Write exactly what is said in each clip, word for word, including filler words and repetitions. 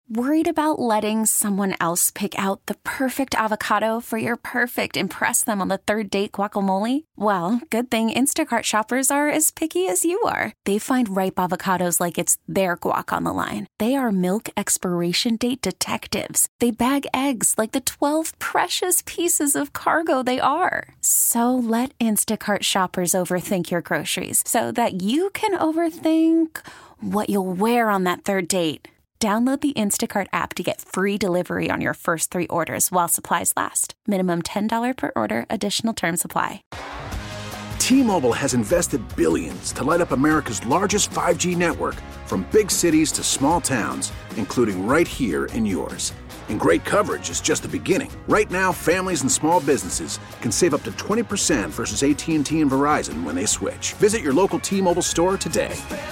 Worried about letting someone else pick out the perfect avocado for your perfect impress them on the third date guacamole? Well, good thing Instacart shoppers are as picky as you are. They find ripe avocados like it's their guac on the line. They are milk expiration date detectives. They bag eggs like the twelve precious pieces of cargo they are. So let Instacart shoppers overthink your groceries so that you can overthink what you'll wear on that third date. Download the Instacart app to get free delivery on your first three orders while supplies last. Minimum ten dollars per order. Additional terms apply. T-Mobile has invested billions to light up America's largest five G network, from big cities to small towns, including right here in yours. And great coverage is just the beginning. Right now, families and small businesses can save up to twenty percent versus A T and T and Verizon when they switch. Visit your local T-Mobile store today.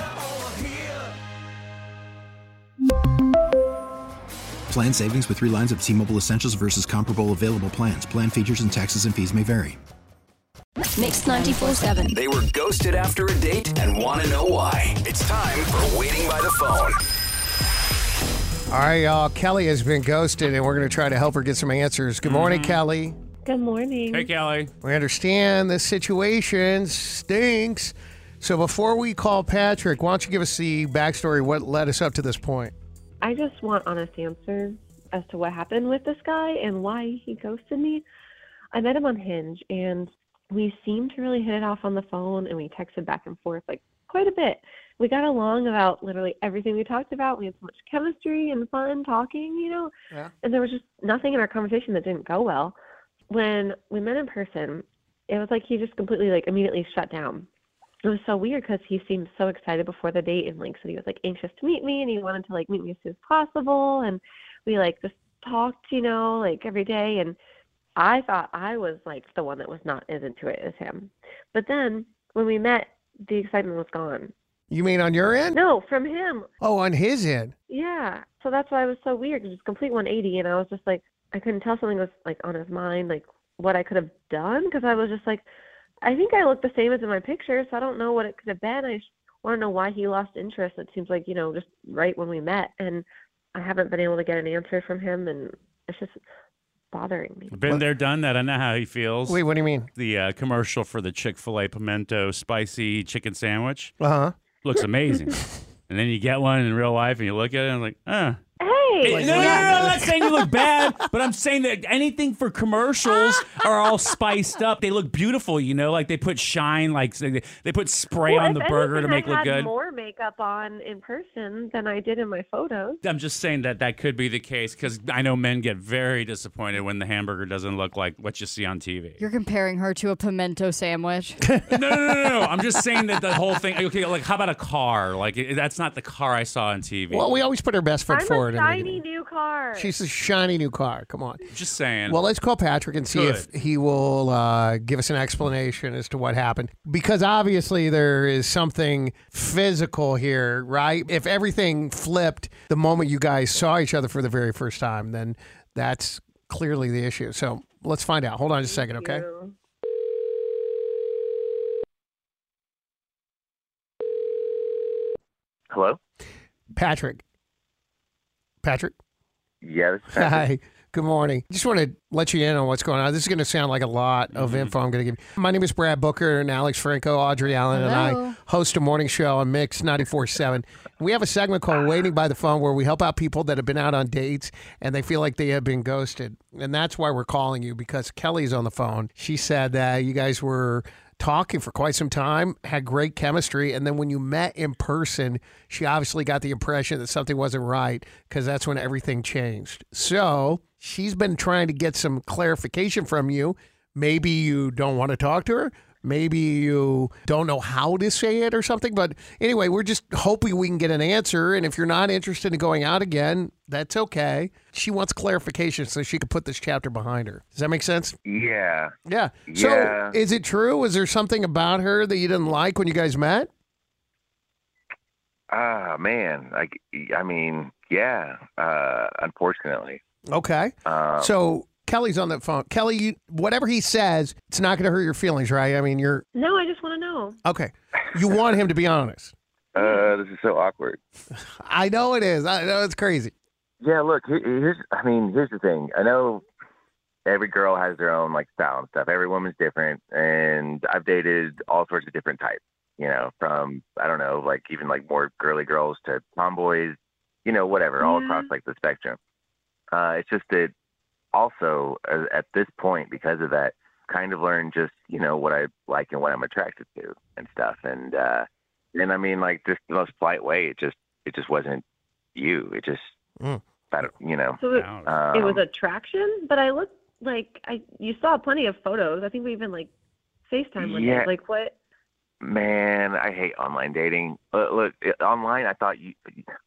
Plan savings with three lines of T-Mobile Essentials versus comparable available plans. Plan features and taxes and fees may vary. Mix ninety-four seven. They were ghosted after a date and want to know why. It's time for Waiting by the Phone. All right, y'all. Kelly has been ghosted, and we're going to try to help her get some answers. Good morning, mm-hmm. Kelly. Good morning. Hey, Kelly. We understand this situation stinks. So before we call Patrick, why don't you give us the backstory, what led us up to this point? I just want honest answers as to what happened with this guy and why he ghosted me. I met him on Hinge, and we seemed to really hit it off on the phone, and we texted back and forth like quite a bit. We got along about literally everything we talked about. We had so much chemistry and fun talking, you know, yeah. And there was just nothing in our conversation that didn't go well. When we met in person, it was like he just completely like immediately shut down. It was so weird because he seemed so excited before the date and like said he was like anxious to meet me and he wanted to like meet me as soon as possible, and we like just talked, you know, like every day, and I thought I was like the one that was not as into it as him. But then when we met, the excitement was gone. You mean on your end? No, from him. Oh, on his end. Yeah. So that's why it was so weird, because it was complete one eighty, and I was just like, I couldn't tell something was like on his mind, like what I could have done, because I was just like, I think I look the same as in my picture, so I don't know what it could have been. I just want to know why he lost interest. It seems like, you know, just right when we met, and I haven't been able to get an answer from him, and it's just bothering me. Been what? there, done that. I know how he feels. Wait, what do you mean? The uh, commercial for the Chick-fil-A pimento spicy chicken sandwich. Uh-huh. Looks amazing. And then you get one in real life, and you look at it, and I'm like, uh. Hey, no, no, no, no, I'm not saying you look bad, but I'm saying that anything for commercials are all spiced up. They look beautiful, you know, like they put shine, like they, they put spray well, on the burger to make it look good. I had more makeup on in person than I did in my photos. I'm just saying that that could be the case, because I know men get very disappointed when the hamburger doesn't look like what you see on T V. You're comparing her to a pimento sandwich. no, no, no, no, no. I'm just saying that the whole thing. Okay, like how about a car? Like it, that's not the car I saw on T V. Well, we always put our best foot I'm forward. A shiny new car. She's a shiny new car. Come on. Just saying. Well, let's call Patrick and see Good. if he will uh, give us an explanation as to what happened. Because obviously there is something physical here, right? If everything flipped the moment you guys saw each other for the very first time, then that's clearly the issue. So let's find out. Hold on just a second, okay? Hello? Patrick. Patrick? Yeah, this is Patrick. Hi. Good morning. Just want to let you in on what's going on. This is going to sound like a lot of mm-hmm. info I'm going to give you. My name is Brad Booker, and Alex Franco, Audrey Allen, Hello. and I host a morning show on Mix ninety-four seven. We have a segment called Waiting by the Phone, where we help out people that have been out on dates and they feel like they have been ghosted. And that's why we're calling you, because Kelly's on the phone. She said that you guys were talking for quite some time, had great chemistry, and then when you met in person, she obviously got the impression that something wasn't right, because that's when everything changed. So she's been trying to get some clarification from you. Maybe you don't want to talk to her. Maybe you don't know how to say it or something. But anyway, we're just hoping we can get an answer. And if you're not interested in going out again, that's okay. She wants clarification so she can put this chapter behind her. Does that make sense? Yeah. Yeah. Yeah. So is it true? Was there something about her that you didn't like when you guys met? Ah, man. Like, I mean, yeah, uh, unfortunately. Okay. Um, so Kelly's on the phone. Kelly, you, whatever he says, it's not going to hurt your feelings, right? I mean, you're... No, I just want to know. Okay. You want him to be honest. Uh, this is so awkward. I know it is. I know it's crazy. Yeah, look, here- here's, I mean, here's the thing. I know every girl has their own, like, style and stuff. Every woman's different, and I've dated all sorts of different types, you know, from, I don't know, like, even, like, more girly girls to tomboys, you know, whatever, all Yeah. across, like, the spectrum. Uh, it's just that also, uh, at this point, because of that, kind of learned just, you know, what I like and what I'm attracted to and stuff. And, uh, and I mean, like, just the most polite way, it just, it just wasn't you. It just, Mm. I don't, you know. So it, um, it was attraction, but I looked like I you saw plenty of photos. I think we even like FaceTime one Yeah. day. Like what? Man, I hate online dating. Uh, look, it, online, I thought you,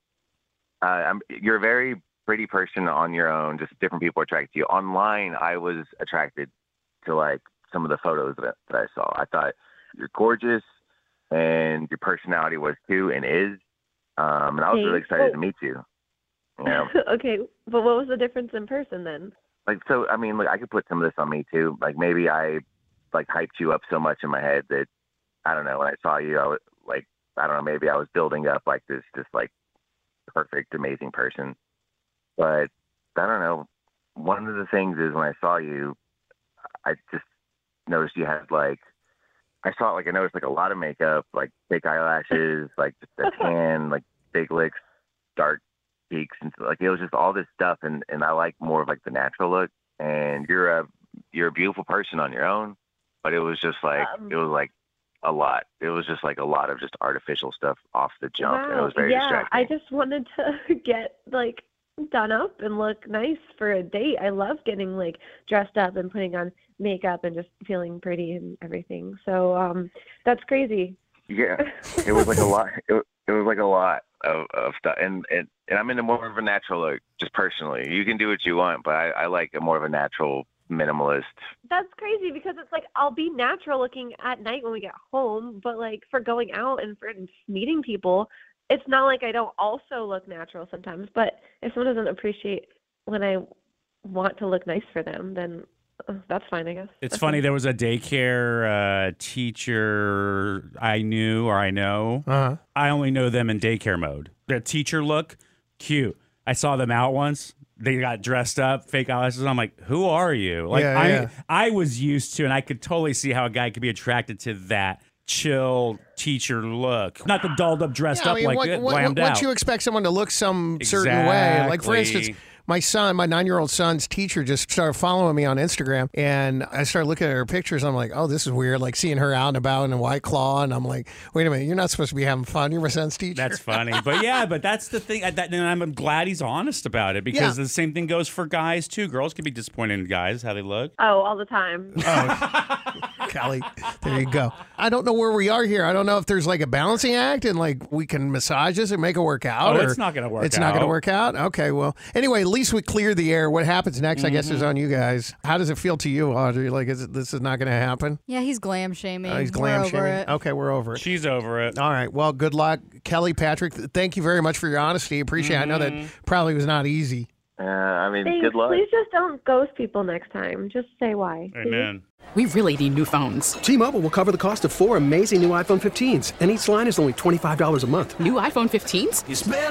uh, I'm, you're a very pretty person on your own. Just different people attract you. Online, I was attracted to like some of the photos that, that I saw. I thought you're gorgeous, and your personality was too, and is. Um, and I was really Thanks. excited Oh. to meet you. You know, Okay, but what was the difference in person then? like so. I mean, like I could put some of this on me too. Like maybe I like hyped you up so much in my head that I don't know. When I saw you, I was like, I don't know. Maybe I was building up like this, just like perfect, amazing person. But I don't know. One of the things is when I saw you, I just noticed you had like, I saw like I noticed like a lot of makeup, like fake eyelashes, like just a tan, like big lips, dark cheeks, and so, like it was just all this stuff. And, and I like more of like the natural look. And you're a you're a beautiful person on your own, but it was just like Um, it was like a lot. It was just like a lot of just artificial stuff off the jump, and it Wow. was very yeah, distracting. I just wanted to get like done up and look nice for a date. I love getting like dressed up and putting on makeup and just feeling pretty and everything. So um, that's crazy. Yeah, it was like a lot. It, it was like a lot of, of stuff, and, and and I'm into more of a natural look, just personally. You can do what you want, but I, I like a more of a natural minimalist. That's crazy because it's like I'll be natural looking at night when we get home, but like for going out and for meeting people, it's not like I don't also look natural sometimes. But if someone doesn't appreciate when I want to look nice for them, then uh, that's fine, I guess. It's That's funny. fine. There was a daycare uh, teacher I knew or I know. Uh-huh. I only know them in daycare mode. Their teacher look, cute. I saw them out once. They got dressed up, fake eyelashes. I'm like, who are you? Like Yeah, I, yeah. I was used to, and I could totally see how a guy could be attracted to that chill teacher look, not the dolled up, dressed Yeah, I up mean, like what, it, what, glammed once out. you expect someone to look some certain way, like for Exactly. instance, my son, my nine-year-old son's teacher just started following me on Instagram, and I started looking at her pictures. I'm like, oh, this is weird. Like seeing her out and about in a White Claw, and I'm like, wait a minute, you're not supposed to be having fun. You're my son's teacher. That's funny. But yeah, but that's the thing. I- That, and I'm glad he's honest about it because Yeah. the same thing goes for guys too. Girls can be disappointed in guys, how they look. Oh, all the time. Kelly, there you go. I don't know where we are here. I don't know if there's like a balancing act and like we can massage this and make it work out. Oh, or it's not gonna work It's not going to out. work out. Okay, well, anyway, at least we cleared the air. What happens next? I guess Mm-hmm. is on you guys. How does it feel to you, Audrey? Like, is it, this is not going to happen? Yeah, he's glam shaming. Oh, he's We're glam over shaming. it. Okay, we're over it. She's over it. All right. Well, good luck, Kelly, Patrick. th- Thank you very much for your honesty. Appreciate. it. I know that Mm-hmm. probably was not easy. Uh, I mean, Thanks. good luck. Please just don't ghost people next time. Just say why. please. Amen. We really need new phones. T-Mobile will cover the cost of four amazing new iPhone fifteens, and each line is only twenty-five dollars a month. New iPhone fifteens?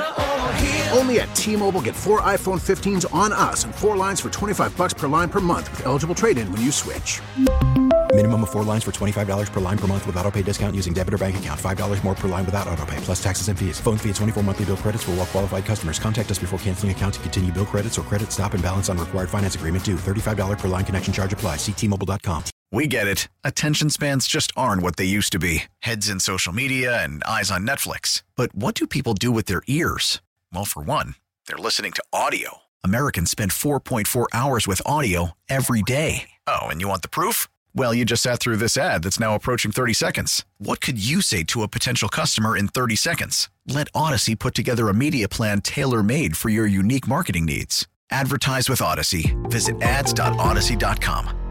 Only at T-Mobile, get four iPhone fifteens on us and four lines for twenty-five bucks per line per month with eligible trade-in when you switch. Minimum of four lines for twenty-five dollars per line per month with autopay discount using debit or bank account. five dollars more per line without autopay, plus taxes and fees. Phone fee at twenty-four monthly bill credits for well-qualified customers. Contact us before canceling account to continue bill credits or credit stop and balance on required finance agreement due. thirty-five dollars per line connection charge applies. See T Mobile dot com. We get it. Attention spans just aren't what they used to be. Heads in social media and eyes on Netflix. But what do people do with their ears? Well, for one, they're listening to audio. Americans spend four point four hours with audio every day. Oh, and you want the proof? Well, you just sat through this ad that's now approaching thirty seconds. What could you say to a potential customer in thirty seconds? Let Odyssey put together a media plan tailor-made for your unique marketing needs. Advertise with Odyssey. Visit ads dot odyssey dot com.